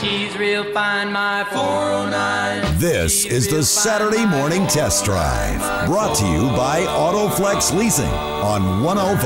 she's real fine, my 409. This is the Saturday Morning Test Drive, brought to you by AutoFlex Leasing on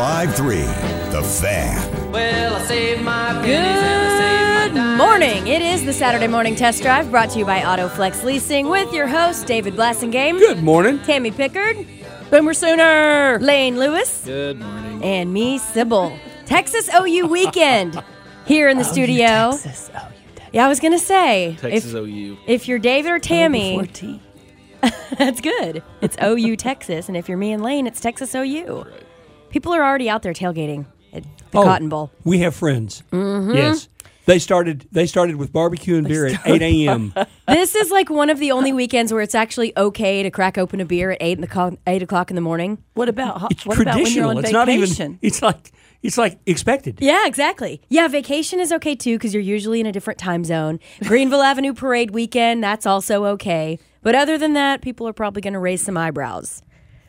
105.3 The Fan. Well, I saved my pennies and I saved my dimes. Good morning. It is the Saturday Morning Test Drive, brought to you by AutoFlex Leasing with your host, David Blassingame. Good morning. Tammy Pickard. Boomer Sooner. Lane Lewis. Good morning. And me, Sybil. Texas OU weekend here in the studio. Texas. Oh, you Texas. Yeah, I was going to say. Texas OU. If you're David or Tammy, before T. that's good. It's OU Texas. And if you're me and Lane, it's Texas OU. Right. People are already out there tailgating at the Cotton Bowl. We have friends. Mm-hmm. Yes. They started with barbecue and beer at 8 a.m. This is like one of the only weekends where it's actually okay to crack open a beer at 8 o'clock in the morning. What about It's what about when you're traditional. on It's vacation? not even. It's like expected. Yeah, exactly. Yeah, vacation is okay too because you're usually in a different time zone. Greenville Avenue Parade weekend, that's also okay. But other than that, people are probably going to raise some eyebrows.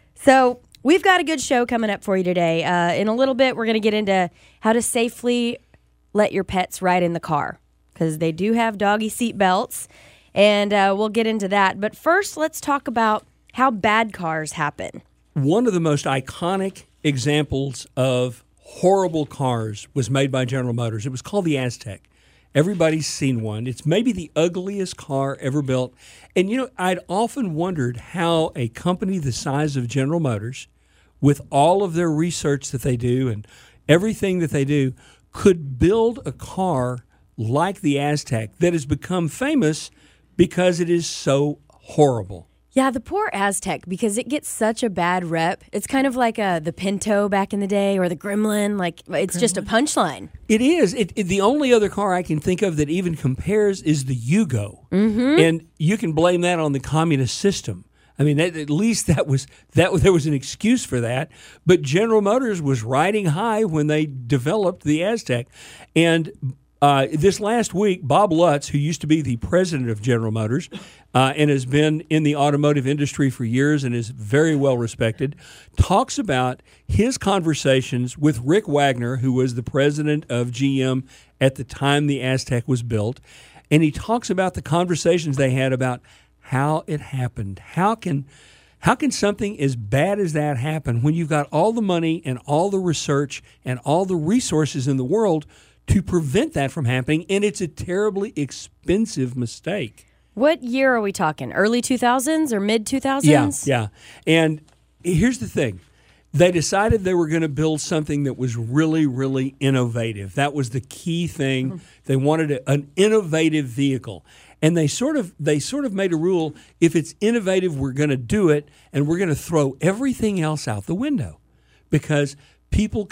So we've got a good show coming up for you today. In a little bit, we're going to get into how to safely let your pets ride in the car because they do have doggy seat belts, and we'll get into that. But first, let's talk about how bad cars happen. One of the most iconic examples of horrible cars was made by General Motors. It was called the Aztek. Everybody's seen one. It's maybe the ugliest car ever built. And, you know, I'd often wondered how a company the size of General Motors, with all of their research that they do and everything that they do, could build a car like the Aztek that has become famous because it is so horrible. Yeah, the poor Aztek, because it gets such a bad rep. It's kind of like the Pinto back in the day or the Gremlin. Like, it's just a punchline. It is. The only other car I can think of that even compares is the Yugo. Mm-hmm. And you can blame that on the communist system. I mean, at least there was an excuse for that. But General Motors was riding high when they developed the Aztek. And this last week, Bob Lutz, who used to be the president of General Motors and has been in the automotive industry for years and is very well respected, talks about his conversations with Rick Wagner, who was the president of GM at the time the Aztek was built. And he talks about the conversations they had about how it happened. How can something as bad as that happen when you've got all the money and all the research and all the resources in the world to prevent that from happening, and it's a terribly expensive mistake. What year are we talking? Early 2000s or mid 2000s? Yeah. And here's the thing. They decided they were going to build something that was really, really innovative. That was the key thing. They wanted an innovative vehicle. And they sort of made a rule, if it's innovative, we're going to do it, and we're going to throw everything else out the window. Because people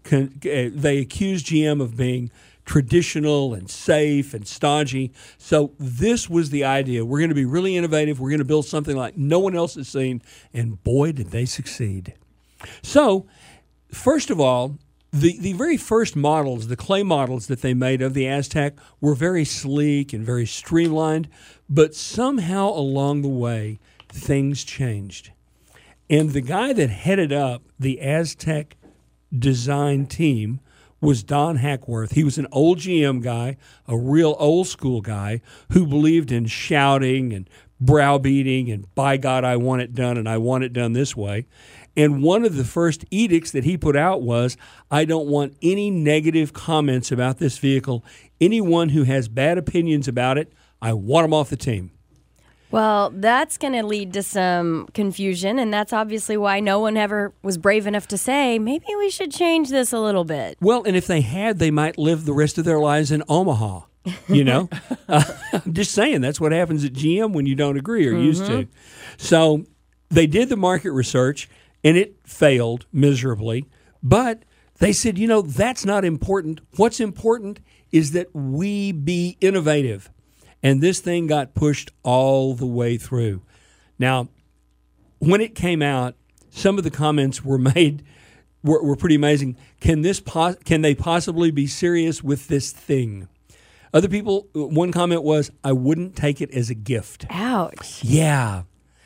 they accuse GM of being traditional and safe and stodgy. So this was the idea. We're going to be really innovative. We're going to build something like no one else has seen. And boy, did they succeed. So, first of all, the very first models, the clay models that they made of the Aztek, were very sleek and very streamlined, but somehow along the way, things changed. And the guy that headed up the Aztek design team was Don Hackworth. He was an old GM guy, a real old school guy who believed in shouting and browbeating and, by God, I want it done and I want it done this way. And one of the first edicts that he put out was, I don't want any negative comments about this vehicle. Anyone who has bad opinions about it, I want them off the team. Well, that's going to lead to some confusion, and that's obviously why no one ever was brave enough to say, maybe we should change this a little bit. Well, and if they had, they might live the rest of their lives in Omaha, you know? I'm just saying, that's what happens at GM when you don't agree or used to. So they did the market research, and it failed miserably. But they said, you know, that's not important. What's important is that we be innovative. And this thing got pushed all the way through. Now, when it came out, some of the comments were made were pretty amazing. Can they possibly be serious with this thing? Other people, one comment was, I wouldn't take it as a gift. Ouch. Yeah.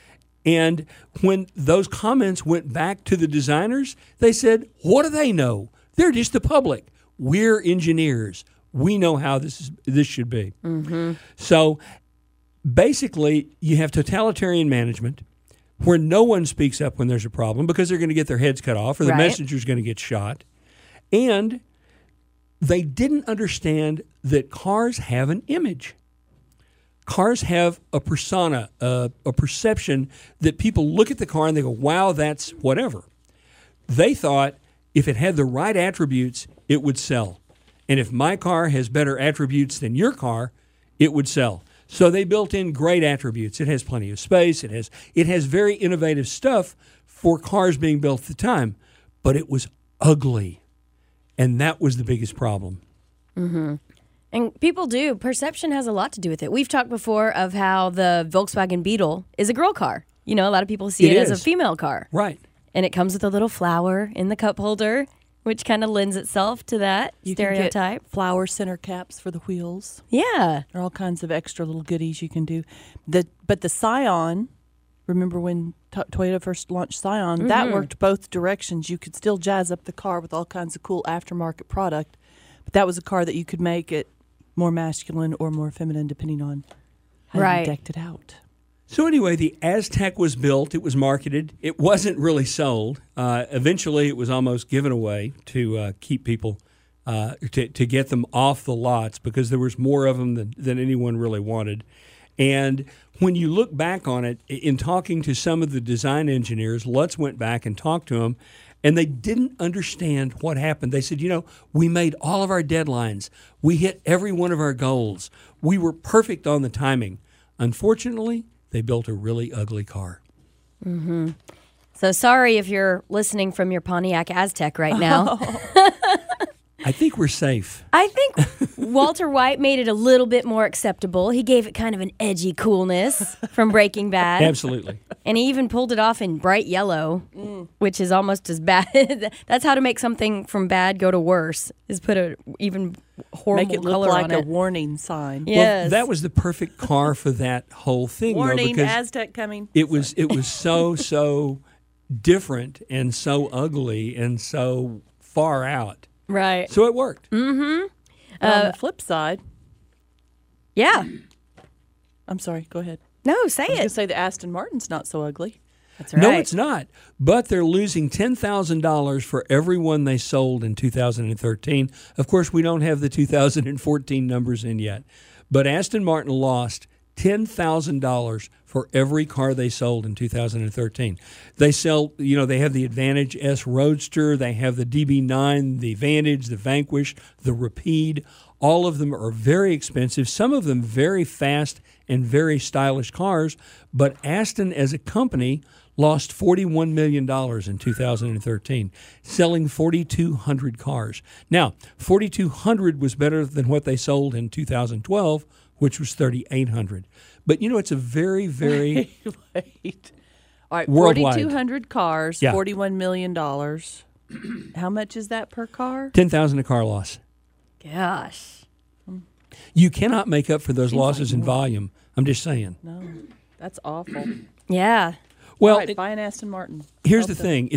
And when those comments went back to the designers, they said, what do they know? They're just the public. We're engineers. We know how this should be. Mm-hmm. So basically, you have totalitarian management where no one speaks up when there's a problem because they're going to get their heads cut off or the Right. messenger's going to get shot. And they didn't understand that cars have an image. Cars have a persona, a perception that people look at the car and they go, wow, that's whatever. They thought if it had the right attributes, it would sell. And if my car has better attributes than your car, it would sell. So they built in great attributes. It has plenty of space. It has very innovative stuff for cars being built at the time. But it was ugly. And that was the biggest problem. And people do. Perception has a lot to do with it. We've talked before of how the Volkswagen Beetle is a girl car. You know, a lot of people see it as a is. female car. Right. And it comes with a little flower in the cup holder, which kind of lends itself to that You can stereotype. get flower center caps for the wheels. Yeah. There are all kinds of extra little goodies you can do. But the Scion, remember when Toyota first launched Scion? That worked both directions. You could still jazz up the car with all kinds of cool aftermarket product. But that was a car that you could make it more masculine or more feminine depending on how Right. you decked it out. So anyway, the Aztec was built. It was marketed. It wasn't really sold. Eventually, it was almost given away to keep people to get them off the lots because there was more of them than anyone really wanted. And when you look back on it, in talking to some of the design engineers, Lutz went back and talked to them, and they didn't understand what happened. They said, we made all of our deadlines. We hit every one of our goals. We were perfect on the timing. Unfortunately, they built a really ugly car. So sorry if you're listening from your Pontiac Aztec right now. I think we're safe. I think Walter White made it a little bit more acceptable. He gave it kind of an edgy coolness from Breaking Bad. Absolutely. And he even pulled it off in bright yellow, which is almost as bad. That's how to make something from bad go to worse, is put a even horrible Make it look color like on a it. warning sign. Yes. Well, that was the perfect car for that whole thing, Warning, though, because Aztec coming. it was so different and so ugly and so far out. Right. So it worked. On the flip side, Yeah. I'm sorry, go ahead. No, say I was going to it. say the Aston Martin's not so ugly. That's right. No, it's not. But they're losing $10,000 for every one they sold in 2013. Of course, we don't have the 2014 numbers in yet. But Aston Martin lost $10,000 for every car they sold in 2013. They sell, they have the Advantage S Roadster, they have the DB9, the Vantage, the Vanquish, the Rapide. All of them are very expensive, some of them very fast and very stylish cars, but Aston as a company lost $41 million in 2013, selling 4,200 cars. Now, 4,200 was better than what they sold in 2012, which was 3,800. But, it's a very, very Wait. All right, Worldwide. 4,200 cars, Yeah. $41 million. How much is that per car? $10,000 a car loss. Gosh. You cannot make up for those Seems losses like in volume. I'm just saying. No, that's awful. Yeah. Well, All right, buy an Aston Martin. here's Help the them. thing.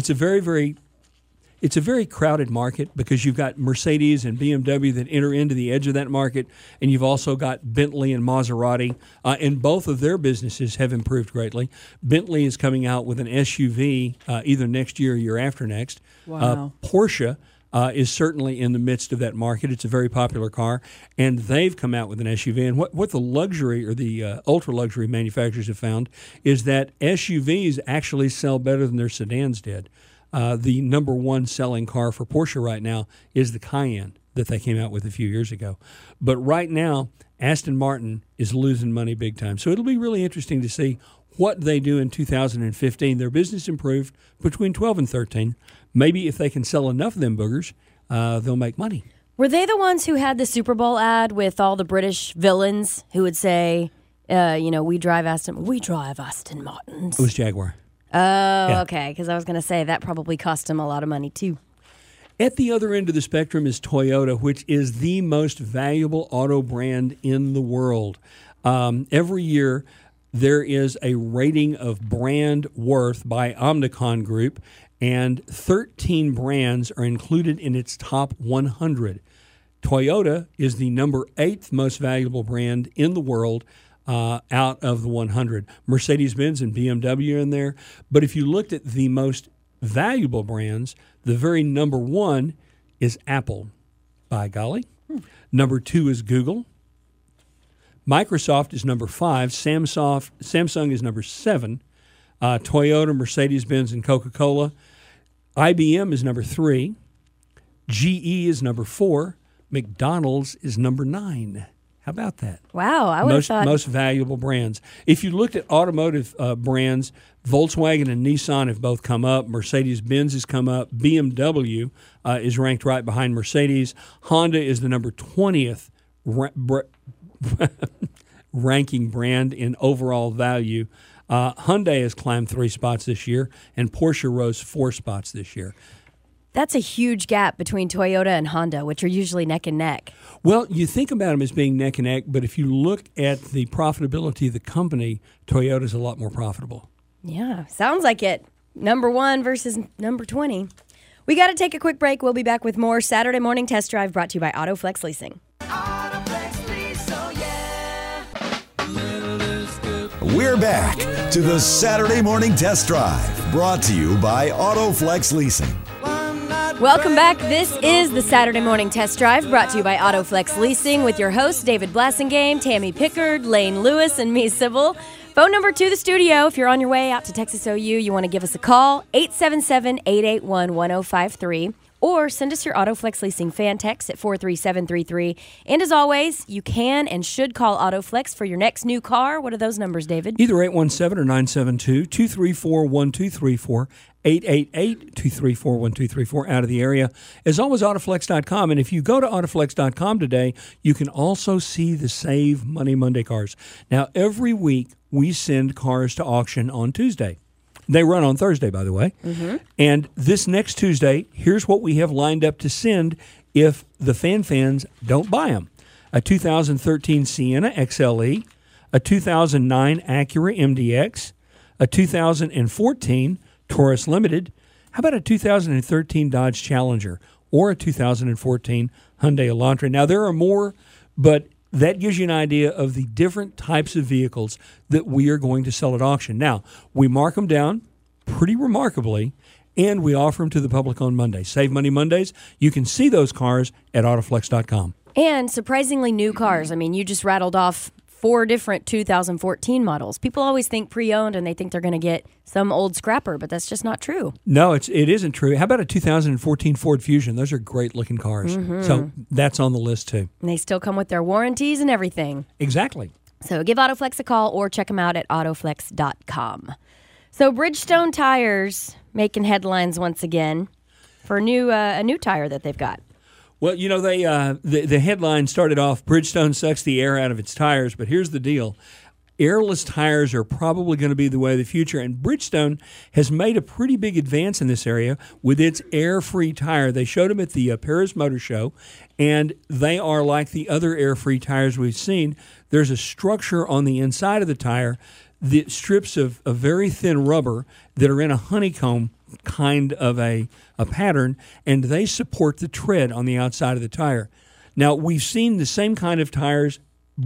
It's a very crowded market because you've got Mercedes and BMW that enter into the edge of that market, and you've also got Bentley and Maserati, and both of their businesses have improved greatly. Bentley is coming out with an SUV either next year or year after next. Wow. Porsche is certainly in the midst of that market. It's a very popular car, and they've come out with an SUV. And what the luxury or the ultra-luxury manufacturers have found is that SUVs actually sell better than their sedans did. The number one selling car for Porsche right now is the Cayenne that they came out with a few years ago. But right now, Aston Martin is losing money big time. So it'll be really interesting to see what they do in 2015. Their business improved between 12 and 13. Maybe if they can sell enough of them boogers, they'll make money. Were they the ones who had the Super Bowl ad with all the British villains who would say, we drive Aston Martins? It was Jaguar. Oh, okay. Because I was going to say that probably cost them a lot of money, too. At the other end of the spectrum is Toyota, which is the most valuable auto brand in the world. Every year, there is a rating of brand worth by Omnicon Group, and 13 brands are included in its top 100. Toyota is the number 8th most valuable brand in the world out of the 100. Mercedes-Benz and BMW are in there. But if you looked at the most valuable brands, the very number 1 is Apple, by golly. Number 2 is Google. Microsoft is number 5. Samsung is number 7. Toyota, Mercedes-Benz, and Coca-Cola. IBM is number 3. GE is number 4. McDonald's is number 9. How about that? Wow, I would have thought. Most valuable brands. If you looked at automotive brands, Volkswagen and Nissan have both come up. Mercedes-Benz has come up. BMW is ranked right behind Mercedes. Honda is the number 20th ranking brand in overall value. Hyundai has climbed 3 spots this year, and Porsche rose 4 spots this year. That's a huge gap between Toyota and Honda, which are usually neck and neck. Well, you think about them as being neck and neck, but if you look at the profitability of the company, Toyota's a lot more profitable. Yeah, sounds like it. Number 1 versus number 20. We got to take a quick break. We'll be back with more Saturday Morning Test Drive brought to you by AutoFlex Leasing. We're back to the Saturday Morning Test Drive, brought to you by AutoFlex Leasing. Welcome back. This is the Saturday Morning Test Drive brought to you by AutoFlex Leasing with your hosts David Blassingame, Tammy Pickard, Lane Lewis, and me, Sybil. Phone number to the studio. If you're on your way out to Texas OU, you want to give us a call, 877-881-1053. Or send us your AutoFlex Leasing fan text at 43733. And as always, you can and should call AutoFlex for your next new car. What are those numbers, David? Either 817 or 972-234-1234, 888-234-1234 out of the area. As always, Autoflex.com. And if you go to Autoflex.com today, you can also see the Save Money Monday cars. Now, every week we send cars to auction on Tuesday. They run on Thursday, by the way. Mm-hmm. And this next Tuesday, here's what we have lined up to send if the fans don't buy them. A 2013 Sienna XLE, a 2009 Acura MDX, a 2014 Taurus Limited. How about a 2013 Dodge Challenger or a 2014 Hyundai Elantra? Now, there are more, but that gives you an idea of the different types of vehicles that we are going to sell at auction. Now, we mark them down pretty remarkably, and we offer them to the public on Monday. Save Money Mondays. You can see those cars at Autoflex.com. And surprisingly new cars. I mean, you just rattled off 4 different 2014 models. People always think pre-owned, and they think they're going to get some old scrapper, but that's just not true. No, it isn't true. How about a 2014 Ford Fusion? Those are great-looking cars. Mm-hmm. So that's on the list, too. And they still come with their warranties and everything. Exactly. So give AutoFlex a call or check them out at autoflex.com. So Bridgestone Tires making headlines once again for a new tire that they've got. Well, you know, the headline started off, Bridgestone sucks the air out of its tires, but here's the deal. Airless tires are probably going to be the way of the future, and Bridgestone has made a pretty big advance in this area with its air-free tire. They showed them at the Paris Motor Show, and they are like the other air-free tires we've seen. There's a structure on the inside of the tire, the strips of very thin rubber that are in a honeycomb kind of a pattern, and they support the tread on the outside of the tire. Now, we've seen the same kind of tires.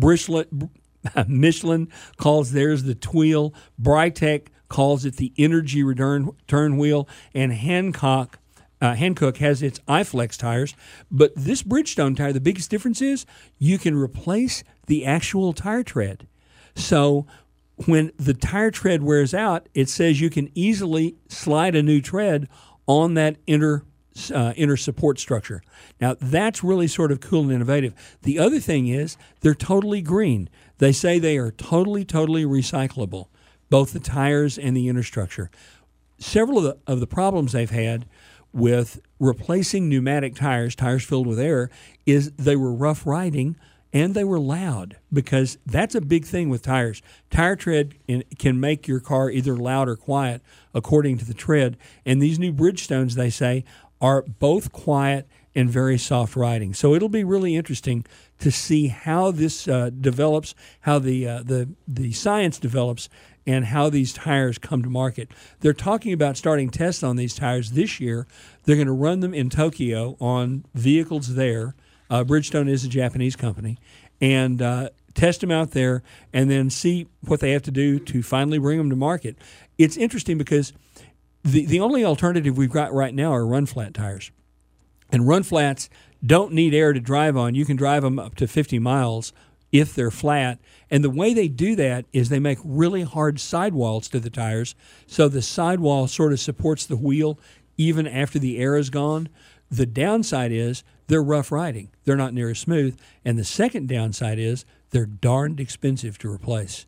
Michelin calls theirs the Tweel. Brightech calls it the Energy Return Wheel. And Hankook has its iFlex tires. But this Bridgestone tire, the biggest difference is you can replace the actual tire tread. So when the tire tread wears out, it says you can easily slide a new tread on that inner support structure. Now, that's really sort of cool and innovative. The other thing is they're totally green. They say they are totally recyclable, both the tires and the inner structure. Several of the problems they've had with replacing pneumatic tires filled with air, is they were rough riding and they were loud, because that's a big thing with tires. Tire tread can make your car either loud or quiet according to the tread. And these new Bridgestones, they say, are both quiet and very soft riding. So it'll be really interesting to see how this develops, how the science develops, and how these tires come to market. They're talking about starting tests on these tires this year. They're going to run them in Tokyo on vehicles there Bridgestone is a Japanese company, and test them out there and then see what they have to do to finally bring them to market. It's interesting because the only alternative we've got right now are run flat tires. And run flats don't need air to drive on. You can drive them up to 50 miles if they're flat. And the way they do that is they make really hard sidewalls to the tires, so the sidewall sort of supports the wheel even after the air is gone. The downside is they're rough riding. They're not near as smooth. And the second downside is they're darned expensive to replace.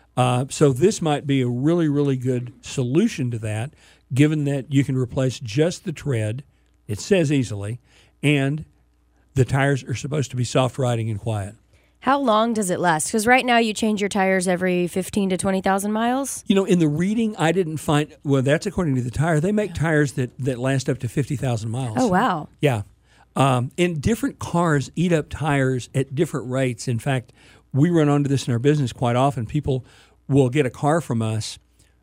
So this might be a really, really good solution to that, given that you can replace just the tread, it says easily, and the tires are supposed to be soft riding and quiet. How long does it last? Because right now you change your tires every 15 to 20,000 miles. You know, in the reading, I didn't find, well, that's according to the tire. They make tires that last up to 50,000 miles. Oh, wow. Yeah. And different cars eat up tires at different rates. In fact, we run onto this in our business quite often. People will get a car from us.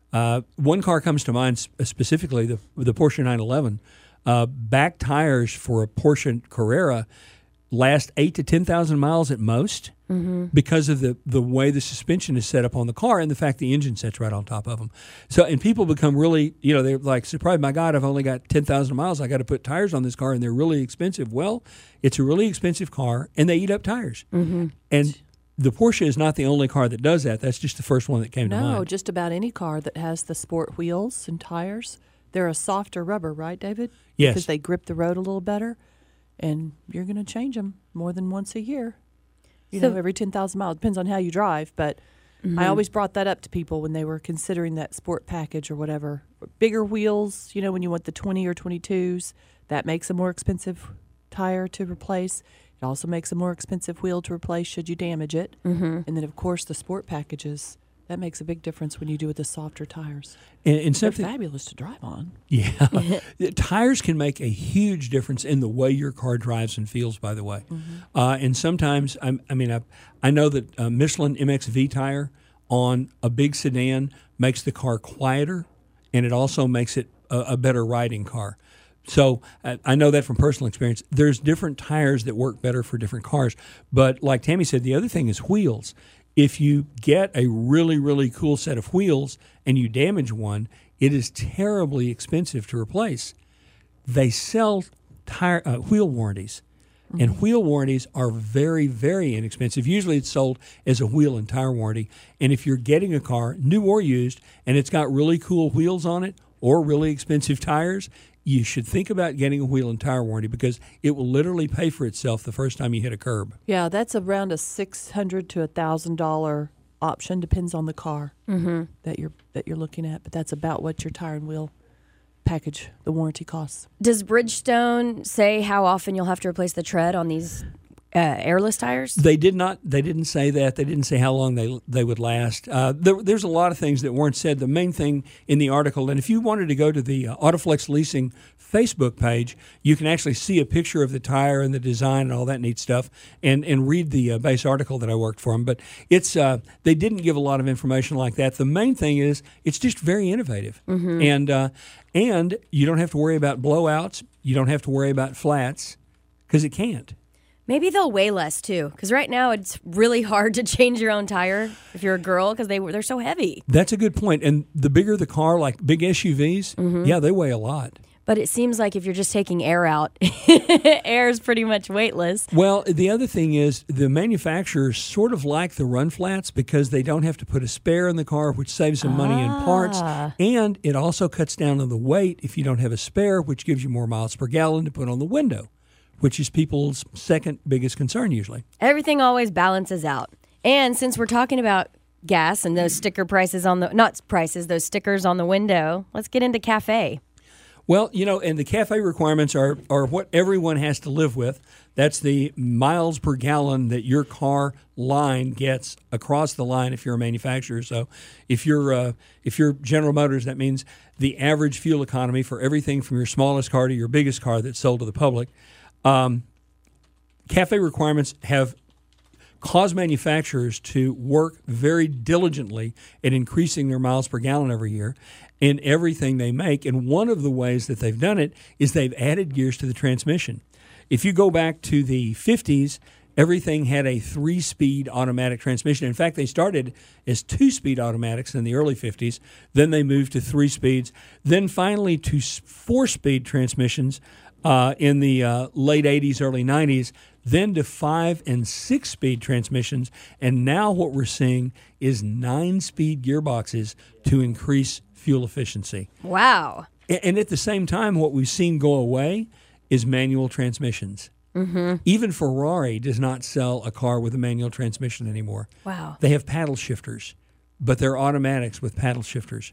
One car comes to mind specifically, the Porsche 911. Back tires for a Porsche Carrera last 8,000 to 10,000 miles at most because of the way the suspension is set up on the car and the fact the engine sits right on top of them. So, and people become really, they're like surprised, my God, I've only got 10,000 miles. I got to put tires on this car and they're really expensive. Well, it's a really expensive car and they eat up tires. And the Porsche is not the only car that does that. That's just the first one that came to mind. No, just about any car that has the sport wheels and tires. They're a softer rubber, right, David? Yes. Because they grip the road a little better. And you're going to change them more than once a year. You know, every 10,000 miles. Depends on how you drive. But I always brought that up to people when they were considering that sport package or whatever. Bigger wheels, when you want the 20 or 22s, that makes a more expensive tire to replace. It also makes a more expensive wheel to replace should you damage it. And then, of course, the sport packages. That makes a big difference when you do with the softer tires. And they're fabulous to drive on. Yeah. Tires can make a huge difference in the way your car drives and feels, by the way. And sometimes, I know that Michelin MXV tire on a big sedan makes the car quieter, and it also makes it a better riding car. So I know that from personal experience. There's different tires that work better for different cars. But like Tammy said, the other thing is wheels. If you get a really, really cool set of wheels and you damage one, it is terribly expensive to replace. They sell wheel warranties, and wheel warranties are very, very inexpensive. Usually it's sold as a wheel and tire warranty. And if you're getting a car, new or used, and it's got really cool wheels on it or really expensive tires, you should think about getting a wheel and tire warranty because it will literally pay for itself the first time you hit a curb. Yeah, that's around a $600 to $1,000 option. Depends on the car that you're looking at, but that's about what your tire and wheel package, the warranty costs. Does Bridgestone say how often you'll have to replace the tread on these airless tires? They did not. They didn't say that. They didn't say how long they would last. There's a lot of things that weren't said. The main thing in the article, and if you wanted to go to the Autoflex Leasing Facebook page, you can actually see a picture of the tire and the design and all that neat stuff, and read the base article that I worked for them. But it's they didn't give a lot of information like that. The main thing is it's just very innovative, and you don't have to worry about blowouts. You don't have to worry about flats because it can't. Maybe they'll weigh less, too, because right now it's really hard to change your own tire if you're a girl because they're so heavy. That's a good point. And the bigger the car, like big SUVs, yeah, they weigh a lot. But it seems like if you're just taking air out, air is pretty much weightless. Well, the other thing is the manufacturers sort of like the run flats because they don't have to put a spare in the car, which saves them money in parts. And it also cuts down on the weight if you don't have a spare, which gives you more miles per gallon to put on the window, which is people's second biggest concern usually. Everything always balances out. And since we're talking about gas and those sticker prices those stickers on the window, let's get into CAFE. Well, and the CAFE requirements are what everyone has to live with. That's the miles per gallon that your car line gets across the line if you're a manufacturer. So if you're General Motors, that means the average fuel economy for everything from your smallest car to your biggest car that's sold to the public. CAFE requirements have caused manufacturers to work very diligently at increasing their miles per gallon every year in everything they make. And one of the ways that they've done it is they've added gears to the transmission. if you go back to the 50s, everything had a 3-speed automatic transmission. In fact, they started as 2-speed automatics in the early 50s. Then they moved to 3 speeds. Then finally to 4-speed transmissions in the late 80s, early 90s. Then to 5 and 6-speed transmissions. And now what we're seeing is 9-speed gearboxes to increase fuel efficiency. Wow. And at the same time, what we've seen go away is manual transmissions. Mm-hmm. Even Ferrari does not sell a car with a manual transmission anymore. Wow. They have paddle shifters, but they're automatics with paddle shifters.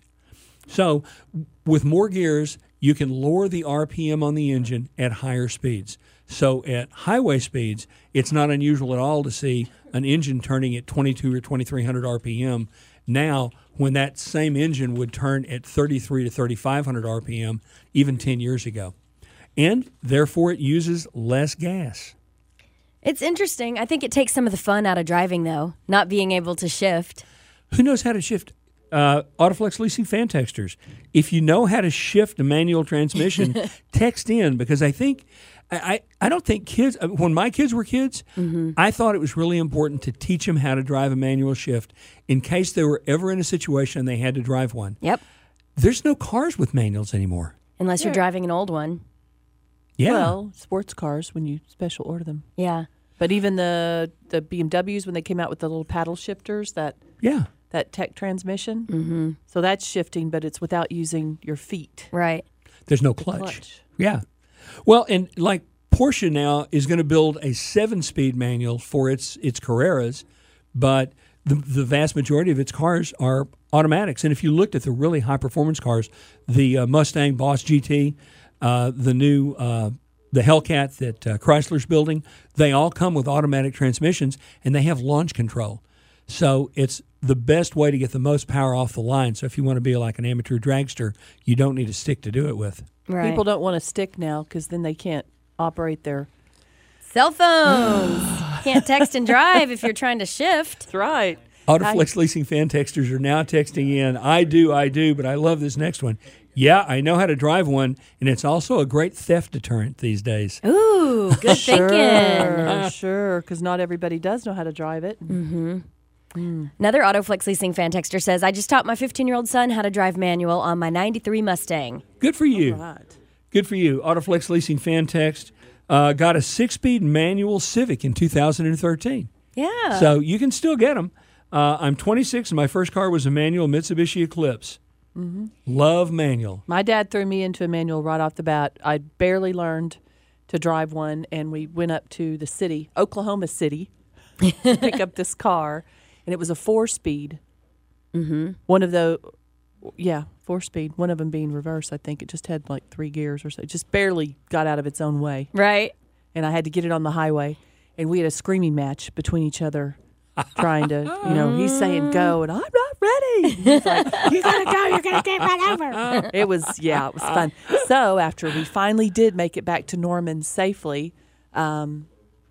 So with more gears, you can lower the RPM on the engine at higher speeds. So at highway speeds, it's not unusual at all to see an engine turning at 22 or 2300 RPM. Now, when that same engine would turn at 33 to 3500 RPM even 10 years ago. And therefore, it uses less gas. It's interesting. I think it takes some of the fun out of driving, though, not being able to shift. Who knows how to shift? Autoflex Leasing fan texters. If you know how to shift a manual transmission, text in, because I think I don't think kids, when my kids were kids, I thought it was really important to teach them how to drive a manual shift in case they were ever in a situation they had to drive one. Yep. There's no cars with manuals anymore. Unless you're driving an old one. Yeah. Well, sports cars when you special order them. Yeah. But even the BMWs, when they came out with the little paddle shifters, that tech transmission, so that's shifting, but it's without using your feet. Right. There's no clutch. Yeah. Well, and like Porsche now is going to build a 7-speed manual for its Carreras, but the vast majority of its cars are automatics. And if you looked at the really high-performance cars, the Mustang Boss GT, the new the Hellcat that Chrysler's building, they all come with automatic transmissions, and they have launch control. So it's the best way to get the most power off the line. So if you want to be like an amateur dragster, you don't need a stick to do it with. Right. People don't want a stick now because then they can't operate their cell phones. Can't text and drive if you're trying to shift. That's right. Autoflex Leasing fan texters are now texting in, I do, but I love this next one. Yeah, I know how to drive one, and it's also a great theft deterrent these days. Ooh, good thinking. Sure, because not everybody does know how to drive it. Another Autoflex Leasing fan texter says, I just taught my 15-year-old son how to drive manual on my 93 Mustang. Good for you. Right. Good for you. Autoflex Leasing fan text got a 6-speed manual Civic in 2013. Yeah. So you can still get them. I'm 26, and my first car was a manual Mitsubishi Eclipse. Love manual. My dad threw me into a manual right off the bat. I barely learned to drive one, and we went up to the city, Oklahoma City, to pick up this car, and it was a 4-speed. One of the, 4-speed. One of them being reverse, I think. It just had like 3 gears or so. It just barely got out of its own way. Right. And I had to get it on the highway, and we had a screaming match between each other. Trying to, he's saying go, and I'm not ready. He's like, you gotta go, you're gonna get run over. It was fun. So after we finally did make it back to Norman safely, and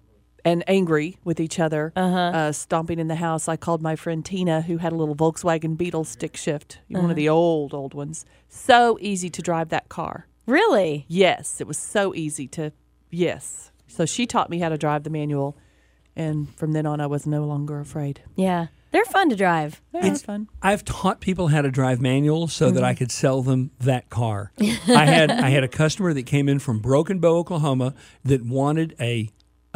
angry with each other, stomping in the house, I called my friend Tina, who had a little Volkswagen Beetle stick shift, one of the old ones. So easy to drive that car. Really? Yes, it was so easy to, yes. So she taught me how to drive the manual. And from then on, I was no longer afraid. Yeah. They're fun to drive. Yeah, it's fun. I've taught people how to drive manuals so that I could sell them that car. I had a customer that came in from Broken Bow, Oklahoma, that wanted a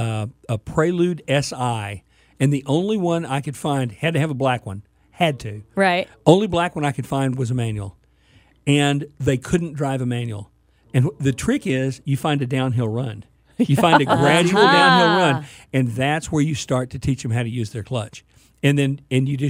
Prelude SI, and the only one I could find had to have a black one. Had to. Right. Only black one I could find was a manual, and they couldn't drive a manual. And the trick is you find a downhill run. You find a gradual downhill run, and that's where you start to teach them how to use their clutch. And then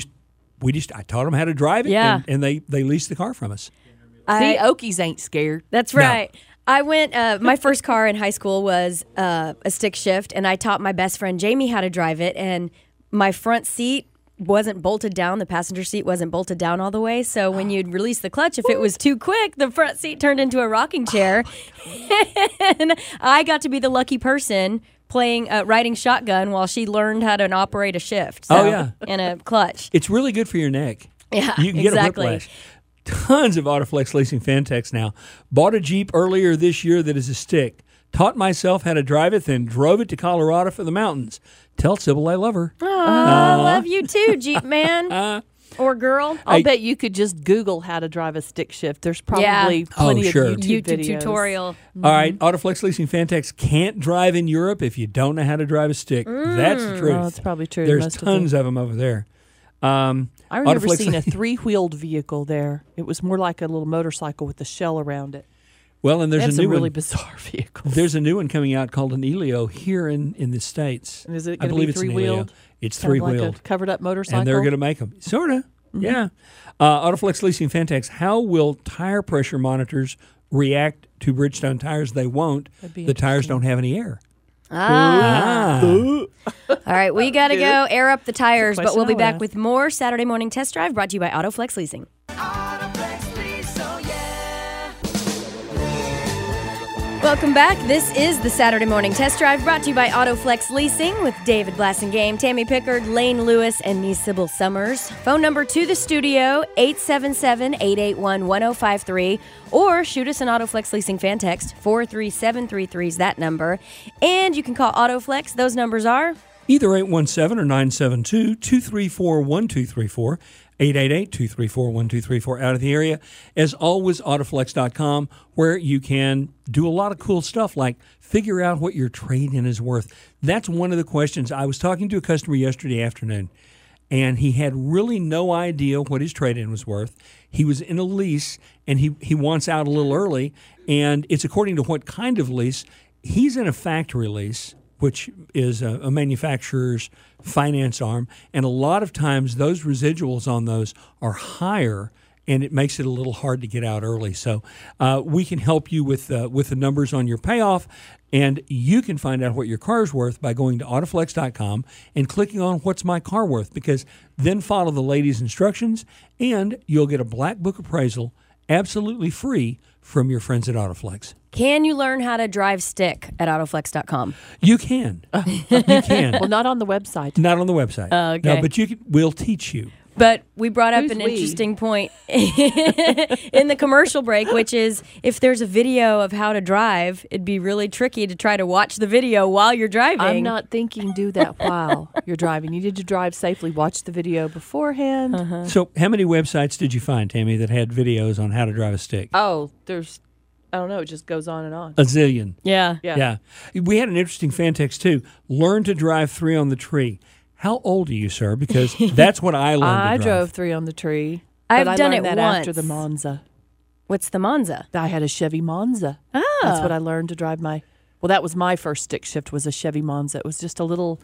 I taught them how to drive it, and they leased the car from us. See, Okies ain't scared. That's right. No. I went, my first car in high school was a stick shift, and I taught my best friend Jamie how to drive it, and my front seat wasn't bolted down. The passenger seat wasn't bolted down all the way. So when you'd release the clutch, if it was too quick, the front seat turned into a rocking chair. And I got to be the lucky person riding shotgun while she learned how to operate a shift. So, and a clutch. It's really good for your neck. Yeah, you can get a whiplash. Tons of Autoflex Leasing fan texts now. Bought a Jeep earlier this year that is a stick. Taught myself how to drive it, then drove it to Colorado for the mountains. Tell Sybil I love her. I love you too, Jeep man or girl. I'll bet you could just Google how to drive a stick shift. There's probably plenty sure. of YouTube videos. tutorial. All right, Autoflex Leasing Fantex can't drive in Europe if you don't know how to drive a stick. That's the truth. Oh, that's probably true. There's Most tons of them over there. I remember Autoflex- seeing a 3-wheeled vehicle there. It was more like a little motorcycle with a shell around it. Well, and They there's had a some new really one. bizarre vehicles. There's a new one coming out called an Elio here in the States. And is it I gonna be believe it's an Elio. three-wheeled? It's Kind of like three-wheeled. a covered-up motorcycle. And they're going to make them. Sort of. Yeah. Autoflex Leasing Fantex. How will tire pressure monitors react to Bridgestone tires? They won't. be The tires don't have any air. All right, we got to go air up the tires, but we'll be question I would back ask. with more Saturday Morning Test Drive brought to you by Autoflex Leasing. Welcome back. This is the Saturday Morning Test Drive brought to you by Autoflex Leasing with David Blassingame, Tammy Pickard, Lane Lewis, and me, Sybil Summers. Phone number to the studio, 877-881-1053, or shoot us an Autoflex Leasing fan text, 43733 is that number. And you can call Autoflex. Those numbers are... Either 817 or 972-234-1234, 888-234-1234 out of the area. As always, Autoflex.com, where you can do a lot of cool stuff like figure out what your trade-in is worth. That's one of the questions. I was talking to a customer yesterday afternoon, and he had really no idea what his trade-in was worth. He was in a lease, and he wants out a little early, and it's according to what kind of lease. He's in a factory lease, which is a manufacturer's finance arm. And a lot of times those residuals on those are higher, and it makes it a little hard to get out early. So we can help you with the numbers on your payoff, and you can find out what your car is worth by going to Autoflex.com and clicking on What's My Car Worth, because then follow the lady's instructions, and you'll get a black book appraisal absolutely free from your friends at Autoflex. Can you learn how to drive stick at Autoflex.com? You can. You can. Well, not on the website. Not on the website. Okay. No, but we'll teach you. But we brought up Who's an we? interesting point in the commercial break, which is if there's a video of how to drive, it'd be really tricky to try to watch the video while you're driving. I'm not thinking do that while you're driving. You need to drive safely. Watch the video beforehand. So how many websites did you find, Tammy, that had videos on how to drive a stick? Oh, I don't know. It just goes on and on. A zillion. Yeah. Yeah. We had an interesting fan text, too. Learn to drive 3 on the tree. How old are you, sir? Because that's what I learned I to drive. drove 3 on the tree. I've but I done learned it that after once. the Monza. What's the Monza? I had a Chevy Monza. That's what I learned to drive my. Well, that was my first stick shift. Was a Chevy Monza. It was just a little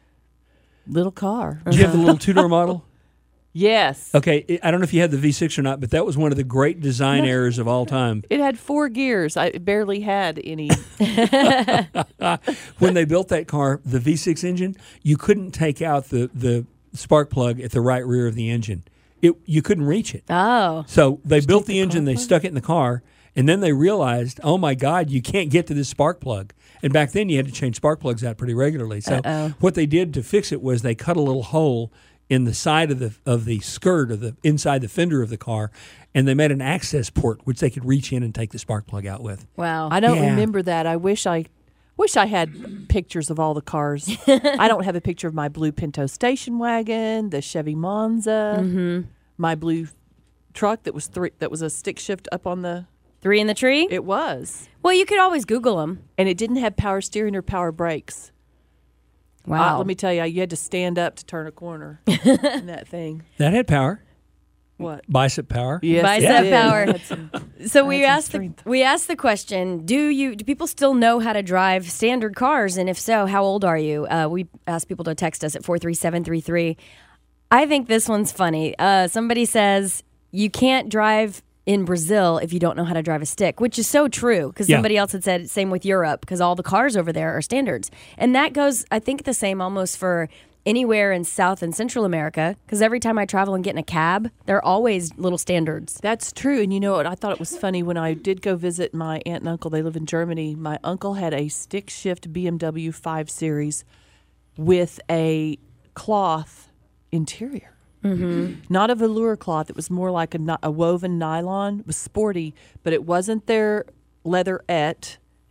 car. Did you have the little 2-door model? Yes. Okay. I don't know if you had the V6 or not, but that was one of the great design errors of all time. It had 4 gears. I barely had any. When they built that car, the V6 engine, you couldn't take out the spark plug at the right rear of the engine. You couldn't reach it. Oh. So they built the engine, they stuck it in the car, and then they realized, oh my God, you can't get to this spark plug. And back then you had to change spark plugs out pretty regularly. So what they did to fix it was they cut a little hole in the side of the skirt of the inside the fender of the car, and they made an access port which they could reach in and take the spark plug out with. Wow. I don't Yeah. remember that. I wish I had pictures of all the cars. I don't have a picture of my blue Pinto station wagon, the Chevy Monza, my blue truck that was a stick shift up on the. 3 in the tree? It was, Well, you could always Google them. and it didn't have power steering or power brakes. Wow. Let me tell you, you had to stand up to turn a corner in that thing. That had power, What? bicep power. Yes, Bicep it did. power. It had some- So I we had some asked strength. we asked the question: Do people still know how to drive standard cars? And if so, how old are you? We asked people to text us at 43733. I think this one's funny. Somebody says you can't drive in Brazil if you don't know how to drive a stick, which is so true because Yeah. somebody else had said same with Europe because all the cars over there are standards, and that goes I think the same almost for anywhere in South and Central America because every time I travel and get in a cab, there are always little standards. That's true. And you know what? I thought it was funny when I did go visit my aunt and uncle. They live in Germany. My uncle had a stick shift BMW 5 Series with a cloth interior. Not a velour cloth. It was more like a woven nylon. It was sporty, but it wasn't their leatherette,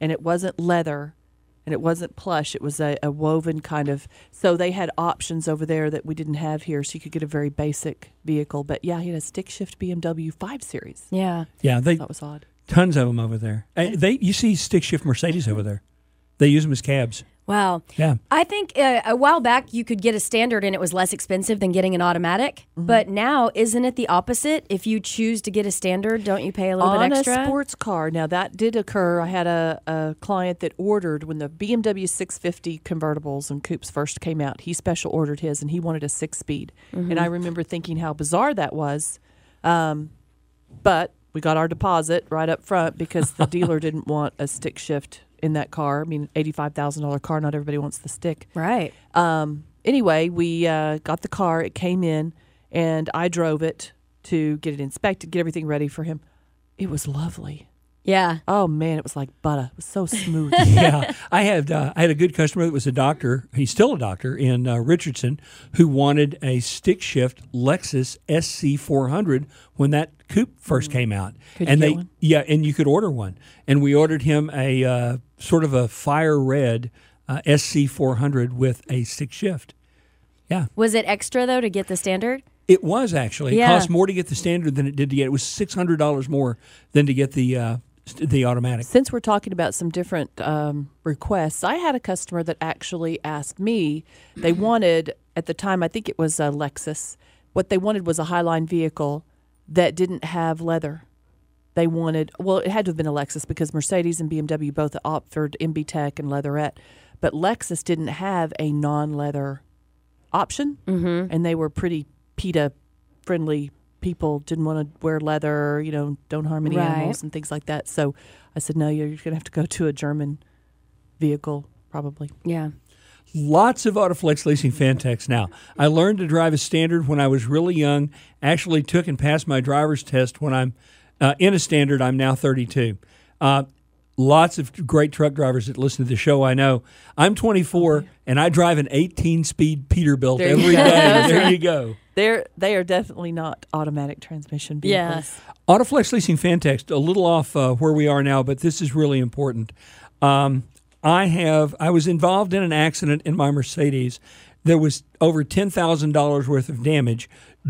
and it wasn't leather, and it wasn't plush. It was a woven kind of. So they had options over there that we didn't have here, so you could get a very basic vehicle. But yeah, he had a stick shift BMW 5 Series. Yeah. Yeah, That was odd. tons of them over there. You see stick shift Mercedes over there. They use them as cabs. Wow. Yeah. I think a while back you could get a standard and it was less expensive than getting an automatic. But now, isn't it the opposite? If you choose to get a standard, don't you pay a little bit extra? On a sports car. Now, that did occur. I had a client that ordered when the BMW 650 convertibles and coupes first came out. He special ordered his, and he wanted a 6-speed. And I remember thinking how bizarre that was. But we got our deposit right up front because the dealer didn't want a stick shift in that car. I mean, $85,000 car. Not everybody wants the stick. Right. Anyway, we got the car. It came in, and I drove it to get it inspected, get everything ready for him. It was lovely. Yeah. Oh, man, it was like butter. It was so smooth. Yeah, I had a good customer that was a doctor. He's still a doctor in Richardson, who wanted a stick shift Lexus SC400 when that coupe first came out. Could and you they get one? Yeah, and you could order one. And we ordered him a sort of a fire red SC400 with a stick shift. Yeah. Was it extra, though, to get the standard? It was actually. It Yeah. cost more to get the standard than it did to get. It was $600 more than to get the automatic. Since we're talking about some different requests, I had a customer that actually asked me, they wanted, at the time, I think it was a Lexus, what they wanted was a Highline vehicle that didn't have leather. They wanted, well, it had to have been a Lexus because Mercedes and BMW both offered MB Tech and leatherette, but Lexus didn't have a non-leather option, and they were pretty PETA-friendly people, didn't want to wear leather, don't harm any Right. animals and things like that. So I said, no, you're going to have to go to a German vehicle, probably. Yeah. Lots of Autoflex Leasing fan texts now. I learned to drive a standard when I was really young. Actually took and passed my driver's test when I'm in a standard. I'm now 32. Lots of great truck drivers that listen to the show, I know. I'm 24, and I drive an 18-speed Peterbilt There you every go. day. There you go. They are definitly not automatic transmission vehicles. Autoflex Leasing fan text, a little off where we are now, but this is really important. I was involved in an accident in my Mercedes. There was over $10,000 worth of damage.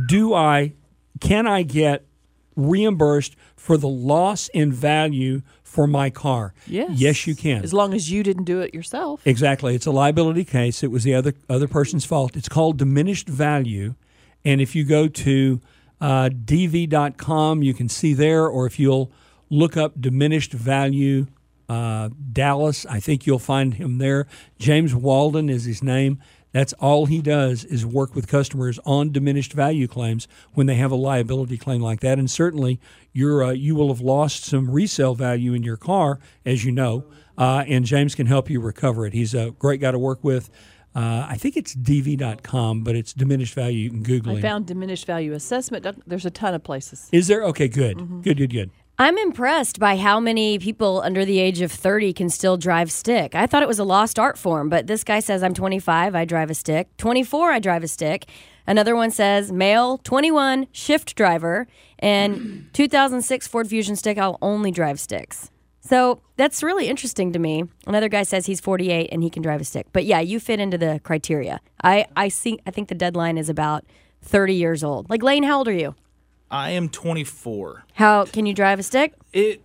Can I get reimbursed for the loss in value for my car? Yes. Yes, you can. As long as you didn't do it yourself. Exactly. It's a liability case. It was the other person's fault. It's called diminished value. And if you go to dv.com, you can see there, or if you'll look up diminished value Dallas, I think you'll find him there. James Walden is his name. That's all he does is work with customers on diminished value claims when they have a liability claim like that. And certainly you will have lost some resale value in your car, as you know, and James can help you recover it. He's a great guy to work with. I think it's dv.com, but it's diminished value. You can Google I him. found diminished value assessment. There's a ton of places. Is there? Okay, good. Mm-hmm. Good. I'm impressed by how many people under the age of 30 can still drive stick. I thought it was a lost art form, but this guy says I'm 25, I drive a stick. 24, I drive a stick. Another one says male, 21, shift driver, and 2006 Ford Fusion stick, I'll only drive sticks. So that's really interesting to me. Another guy says he's 48 and he can drive a stick. But yeah, you fit into the criteria. I think the deadline is about 30 years old. Like, Lane, how old are you? I am 24. How can you drive a stick?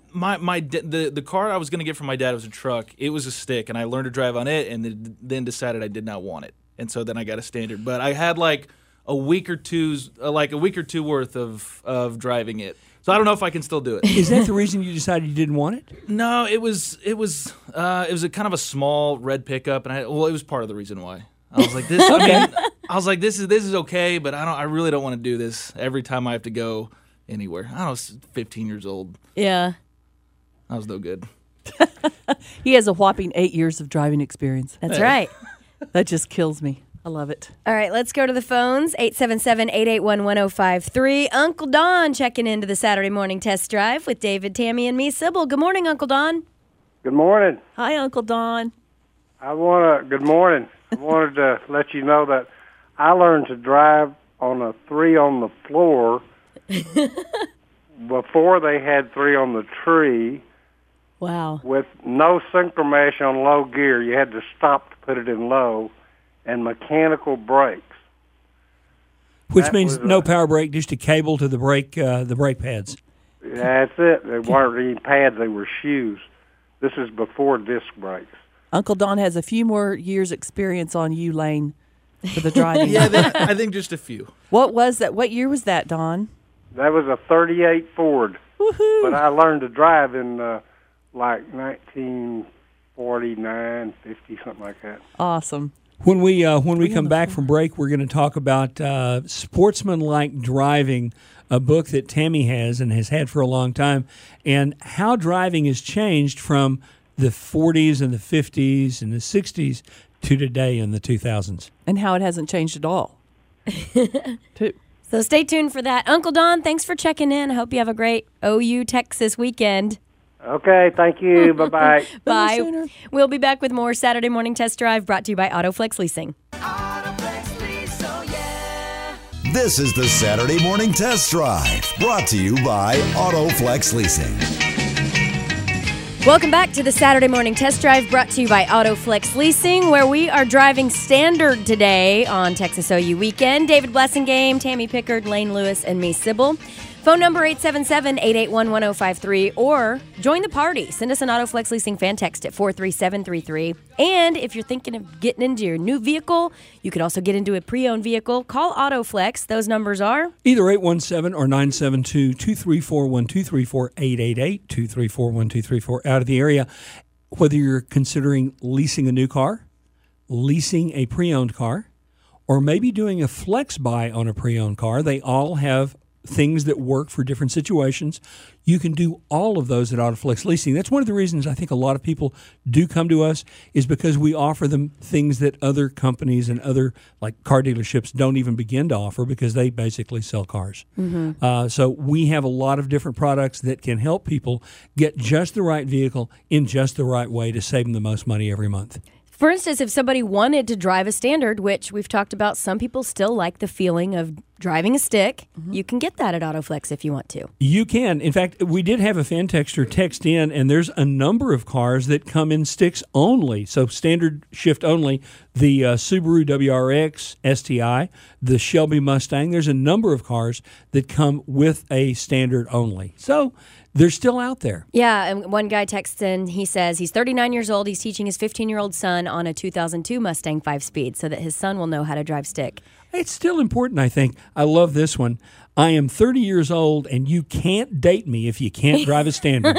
The car I was going to get from my dad was a truck. It was a stick, and I learned to drive on it, and then decided I did not want it, and so then I got a standard. But I had like a week or two worth of driving it, so I don't know if I can still do it. Is that the reason you decided you didn't want it? No, it was a kind of a small red pickup, and it was part of the reason why. I was like, this is okay, but I really don't want to do this every time I have to go anywhere. I was 15 years old. Yeah. I was no good. He has a whopping 8 years of driving experience. That's right. That just kills me. I love it. All right, let's go to the phones. 877-881-1053. Uncle Don checking into the Saturday morning test drive with David, Tammy, and me, Sybil. Good morning, Uncle Don. Good morning. Hi, Uncle Don. Good morning. I wanted to let you know that I learned to drive on a 3 on the floor before they had 3 on the tree, Wow. with no synchro mesh on low gear. You had to stop to put it in low, and mechanical brakes. Which That means was no a- power brake, just a cable to the brake pads. That's it. They weren't even pads; they were shoes. This is before disc brakes. Uncle Don has a few more years' experience on you, Lane, for the driving. I think just a few. What was that? What year was that, Don? That was a '38 Ford, Woohoo! but I learned to drive in like 1949, 50, something like that. Awesome. When we come back from break, we're going to talk about sportsmanlike driving, a book that Tammy has and has had for a long time, and how driving has changed from the 40s and the 50s and the 60s to today in the 2000s. And how it hasn't changed at all. Too. So stay tuned for that. Uncle Don, thanks for checking in. I hope you have a great OU Texas weekend. Okay, thank you. Bye-bye. Bye. Sooner. We'll be back with more Saturday Morning Test Drive brought to you by AutoFlex Leasing. This is the Saturday Morning Test Drive, brought to you by AutoFlex Leasing. Welcome back to the Saturday Morning Test Drive brought to you by AutoFlex Leasing, where we are driving standard today on Texas OU Weekend. David Blessingame, Tammy Pickard, Lane Lewis, and me, Sybil. Phone number 877-881-1053, or join the party. Send us an AutoFlex Leasing fan text at 43733. And if you're thinking of getting into your new vehicle, you could also get into a pre-owned vehicle. Call AutoFlex. Those numbers are Either 817 or 972-234-1234, 888-234-1234, out of the area. Whether you're considering leasing a new car, leasing a pre-owned car, or maybe doing a flex buy on a pre-owned car, they all have things that work for different situations. You can do all of those at AutoFlex Leasing. That's one of the reasons I think a lot of people do come to us, is because we offer them things that other companies and other like car dealerships don't even begin to offer, because they basically sell cars. So we have a lot of different products that can help people get just the right vehicle in just the right way to save them the most money every month. For instance, if somebody wanted to drive a standard, which we've talked about, some people still like the feeling of driving a stick, you can get that at AutoFlex if you want to. You can. In fact, we did have a fan texter text in, and there's a number of cars that come in sticks only, so standard shift only. The Subaru WRX STI, the Shelby Mustang. There's a number of cars that come with a standard only. So they're still out there. Yeah, and one guy texts in, he says he's 39 years old. He's teaching his 15-year-old son on a 2002 Mustang 5-speed so that his son will know how to drive stick. It's still important, I think. I love this one. I am 30 years old, and you can't date me if you can't drive a standard.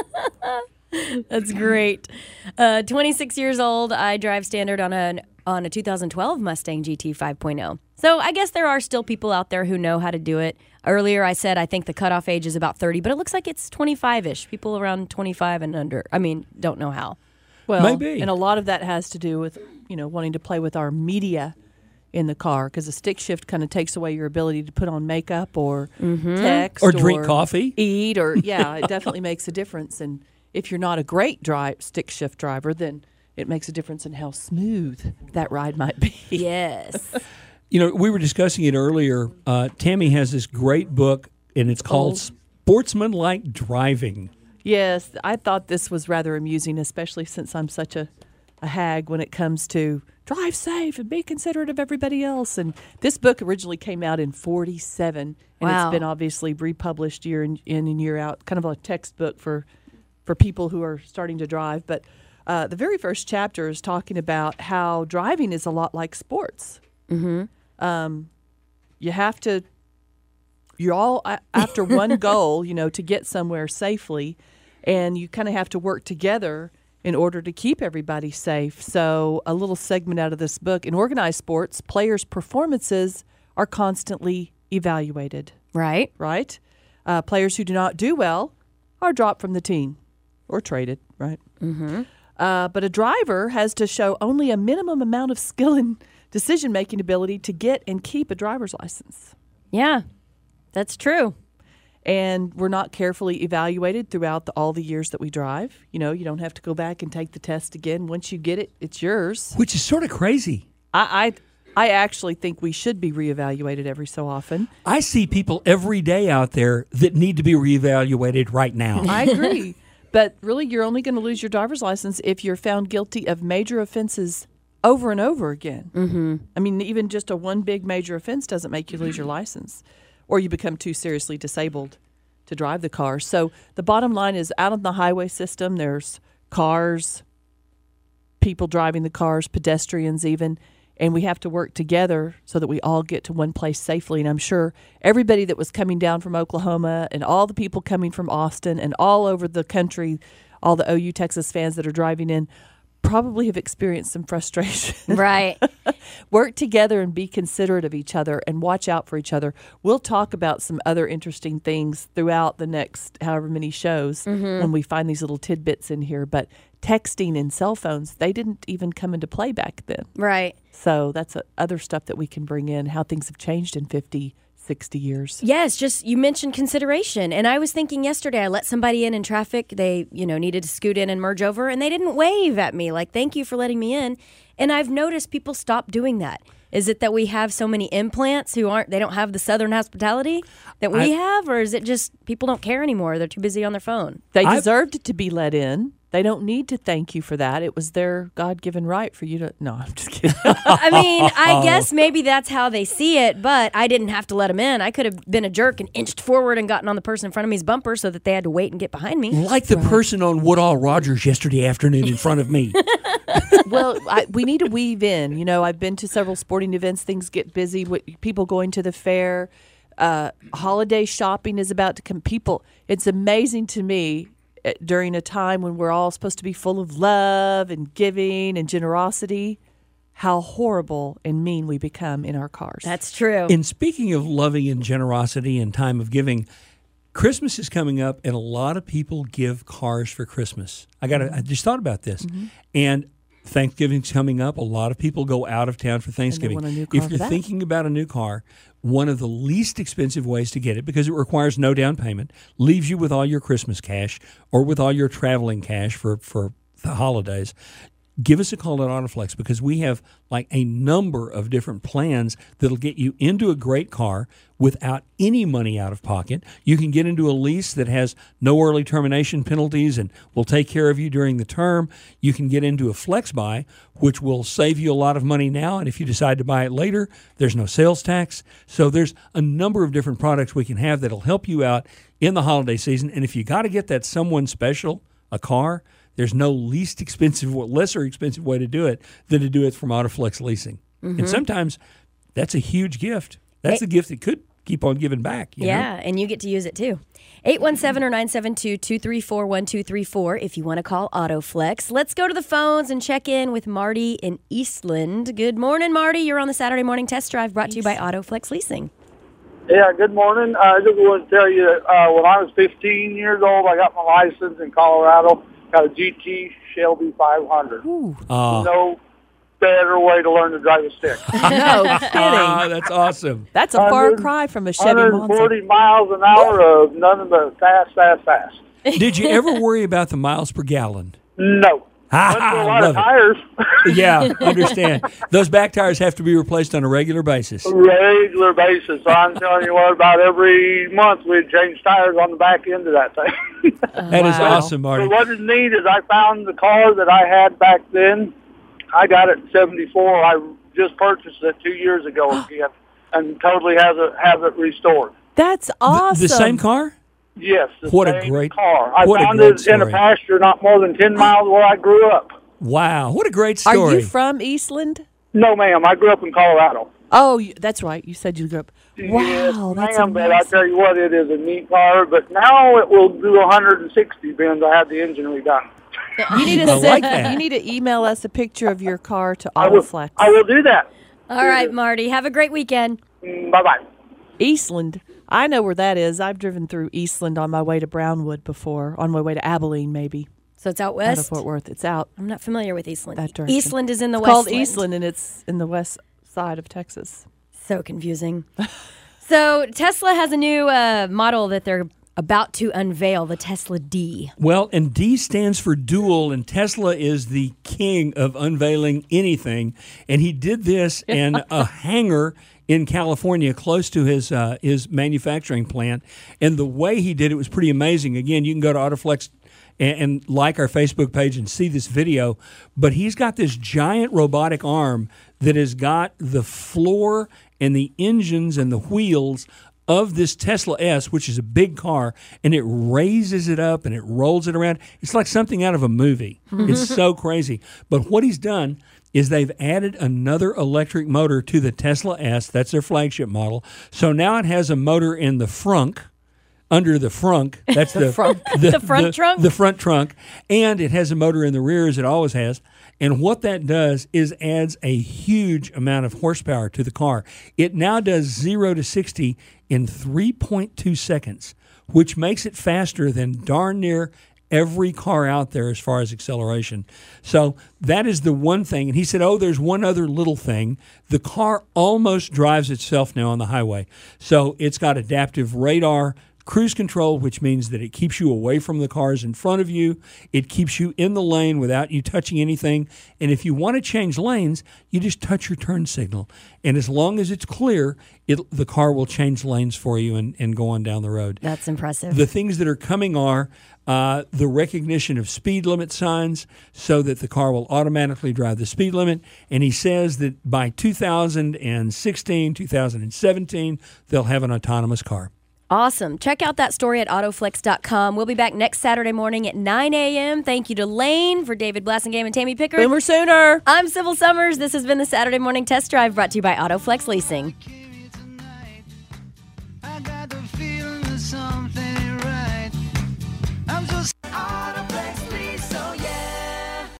That's great. 26 years old, I drive standard on a 2012 Mustang GT 5.0. So I guess there are still people out there who know how to do it. Earlier I said I think the cutoff age is about 30, but it looks like it's 25-ish. People around 25 and under, don't know how. Well, Maybe. and a lot of that has to do with, wanting to play with our media in the car, because a stick shift kind of takes away your ability to put on makeup or text Or drink coffee. eat, or it definitely makes a difference. And if you're not a great stick shift driver, then it makes a difference in how smooth that ride might be. Yes. We were discussing it earlier. Tammy has this great book, and it's called Sportsmanlike Driving. Yes, I thought this was rather amusing, especially since I'm such a hag when it comes to drive safe and be considerate of everybody else. And this book originally came out in 1947, and Wow. it's been obviously republished year in and year out, kind of a textbook for people who are starting to drive. But the very first chapter is talking about how driving is a lot like sports. You have to, you're all after one goal, to get somewhere safely, and you kind of have to work together in order to keep everybody safe. So a little segment out of this book: in organized sports, players' performances are constantly evaluated, Right. right? Players who do not do well are dropped from the team or traded, right? But a driver has to show only a minimum amount of skill and decision-making ability to get and keep a driver's license. Yeah, that's true. And we're not carefully evaluated throughout all the years that we drive. You don't have to go back and take the test again. Once you get it, it's yours. Which is sort of crazy. I actually think we should be reevaluated every so often. I see people every day out there that need to be reevaluated right now. I agree. But really, you're only going to lose your driver's license if you're found guilty of major offenses over and over again. Mm-hmm. I mean, even just a one big major offense doesn't make you lose your license, or you become too seriously disabled to drive the car. So the bottom line is, out on the highway system, there's cars, people driving the cars, pedestrians even, and we have to work together so that we all get to one place safely. And I'm sure everybody that was coming down from Oklahoma and all the people coming from Austin and all over the country, all the OU Texas fans that are driving in, probably have experienced some frustration. Right. Work together and be considerate of each other and watch out for each other. We'll talk about some other interesting things throughout the next however many shows when we find these little tidbits in here. But texting and cell phones, they didn't even come into play back then. Right. So that's other stuff that we can bring in, how things have changed in 50, 60 years. Yes, just you mentioned consideration. And I was thinking yesterday, I let somebody in traffic. They, needed to scoot in and merge over, and they didn't wave at me like, thank you for letting me in. And I've noticed people stop doing that. Is it that we have so many implants they don't have the Southern hospitality that we have? Or is it just people don't care anymore? They're too busy on their phone. They deserved to be let in. They don't need to thank you for that. It was their God-given right for you to... No, I'm just kidding. I mean, I guess maybe that's how they see it, but I didn't have to let them in. I could have been a jerk and inched forward and gotten on the person in front of me's bumper so that they had to wait and get behind me. Like the person on Woodall Rogers yesterday afternoon in front of me. Well, we need to weave in. I've been to several sporting events. Things get busy with people going to the fair. Holiday shopping is about to come. It's amazing to me during a time when we're all supposed to be full of love and giving and generosity, how horrible and mean we become in our cars. That's true. And speaking of loving and generosity and time of giving, Christmas is coming up, and a lot of people give cars for Christmas. I just thought about this. Mm-hmm. And Thanksgiving's coming up. A lot of people go out of town for Thanksgiving. And they want a new car if you're thinking about a new car, one of the least expensive ways to get it, because it requires no down payment, leaves you with all your Christmas cash or with all your traveling cash for the holidays, give us a call at Autoflex, because we have like a number of different plans that'll get you into a great car without any money out of pocket. You can get into a lease that has no early termination penalties and will take care of you during the term. You can get into a flex buy, which will save you a lot of money now, and if you decide to buy it later, there's no sales tax. So there's a number of different products we can have that'll help you out in the holiday season. And if you got to get that someone special a car, there's no lesser expensive way to do it than to do it from Autoflex Leasing. Mm-hmm. And sometimes that's a huge gift. That's a gift that could keep on giving back. You know? And you get to use it too. 817 or 972-234-1234 if you want to call Autoflex. Let's go to the phones and check in with Marty in Eastland. Good morning, Marty. You're on the Saturday Morning Test Drive, brought to you by Autoflex Leasing. Yeah, good morning. I just wanted to tell you that when I was 15 years old, I got my license in Colorado. Got a GT Shelby 500. No better way to learn to drive a stick. No kidding. That's awesome. That's a far cry from a Chevy Monza. 140 miles an hour of nothing but fast. Did you ever worry about the miles per gallon? No. Went through a lot of tires. Yeah, understand. Those back tires have to be replaced on a regular basis. So I'm telling you what, about every month we'd change tires on the back end of that thing. That is awesome, Marty. But what is neat is I found the car that I had back then. I got it in 74. I just purchased it 2 years ago again, and totally have it restored. That's awesome. The same car? Yes. What a great car. I found it in a pasture not more than 10 miles where I grew up. Wow. What a great story. Are you from Eastland? No, ma'am. I grew up in Colorado. Oh, that's right. You said you grew up. Wow, yes, that's ma'am, amazing. But I tell you what, it is a neat car. But now it will do 160 bends. I had the engine redone. You need to you need to email us a picture of your car to Autoflex. I will do that. All right, Marty. Have a great weekend. Bye-bye. Eastland. I know where that is. I've driven through Eastland on my way to Brownwood before, on my way to Abilene maybe. So it's out Out west? of Fort Worth. It's out. I'm not familiar with Eastland. That direction. Eastland is in the It's west. called Eastland, and it's in the west side of Texas. So confusing. So Tesla has a new model that they're about to unveil, the Tesla D. Well, and D stands for dual, and Tesla is the king of unveiling anything. And he did this in a hangar in California, close to his manufacturing plant. And the way he did it was pretty amazing. Again, you can go to Autoflex and like our Facebook page and see this video. But he's got this giant robotic arm that has got the floor and the engines and the wheels of this Tesla S, which is a big car, and it raises it up and it rolls it around. It's like something out of a movie. It's so crazy. But what he's done is they've added another electric motor to the Tesla S. That's their flagship model. So now it has a motor in the frunk, under the frunk. That's the front trunk? The front trunk. And it has a motor in the rear, as it always has. And what that does is adds a huge amount of horsepower to the car. It now does 0 to 60 in 3.2 seconds, which makes it faster than darn near every car out there as far as acceleration. So that is the one thing. And he said, there's one other little thing. The car almost drives itself now on the highway. So it's got adaptive radar, cruise control, which means that it keeps you away from the cars in front of you. It keeps you in the lane without you touching anything. And if you want to change lanes, you just touch your turn signal. And as long as it's clear, the car will change lanes for you and go on down the road. That's impressive. The things that are coming are the recognition of speed limit signs so that the car will automatically drive the speed limit. And he says that by 2016, 2017, they'll have an autonomous car. Awesome. Check out that story at autoflex.com. We'll be back next Saturday morning at 9 a.m. Thank you to Lane, for David Blassingame and Tammy Pickard. Boomer Sooner. I'm Sybil Summers. This has been the Saturday Morning Test Drive brought to you by Autoflex Leasing.